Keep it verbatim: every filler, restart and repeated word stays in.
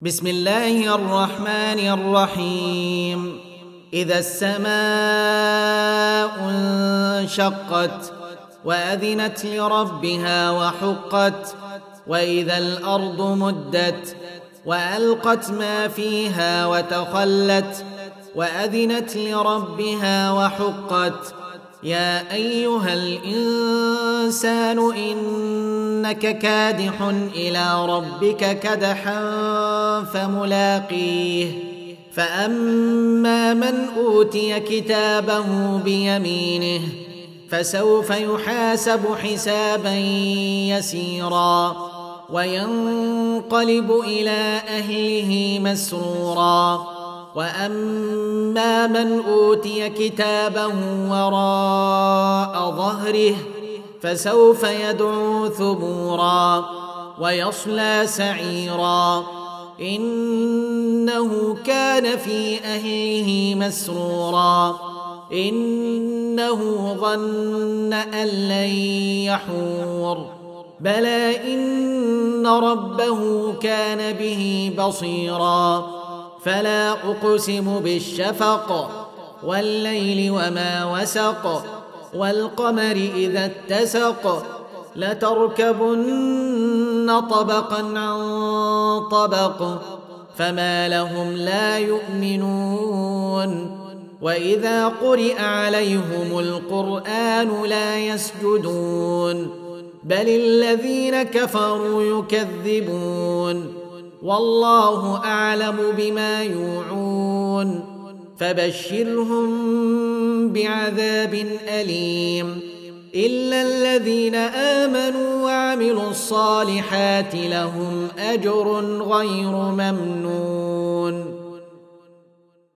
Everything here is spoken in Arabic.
بسم الله الرحمن الرحيم. إذا السماء انشقت وأذنت لربها وحقت وإذا الأرض مدت وألقت ما فيها وتخلت وأذنت لربها وحقت يا أيها الإنسان إنك كادح إلى ربك كدحا فملاقيه فأما من أوتي كتابه بيمينه فسوف يحاسب حسابا يسيرا وينقلب إلى أهله مسرورا وأما من أوتي كتابه وراء ظهره فسوف يدعو ثبورا ويصلى سعيرا إنه كان في أهله مسرورا إنه ظن أن لن يحور بلى إن ربه كان به بصيرا فلا أقسم بالشفق والليل وما وسق والقمر إذا اتسق لتركبن طبقا عن طبق فما لهم لا يؤمنون وإذا قرئ عليهم القرآن لا يسجدون بل الذين كفروا يكذبون والله أعلم بما يوعون فبشرهم بعذاب أليم إلا الذين آمنوا وعملوا الصالحات لهم أجر غير ممنون.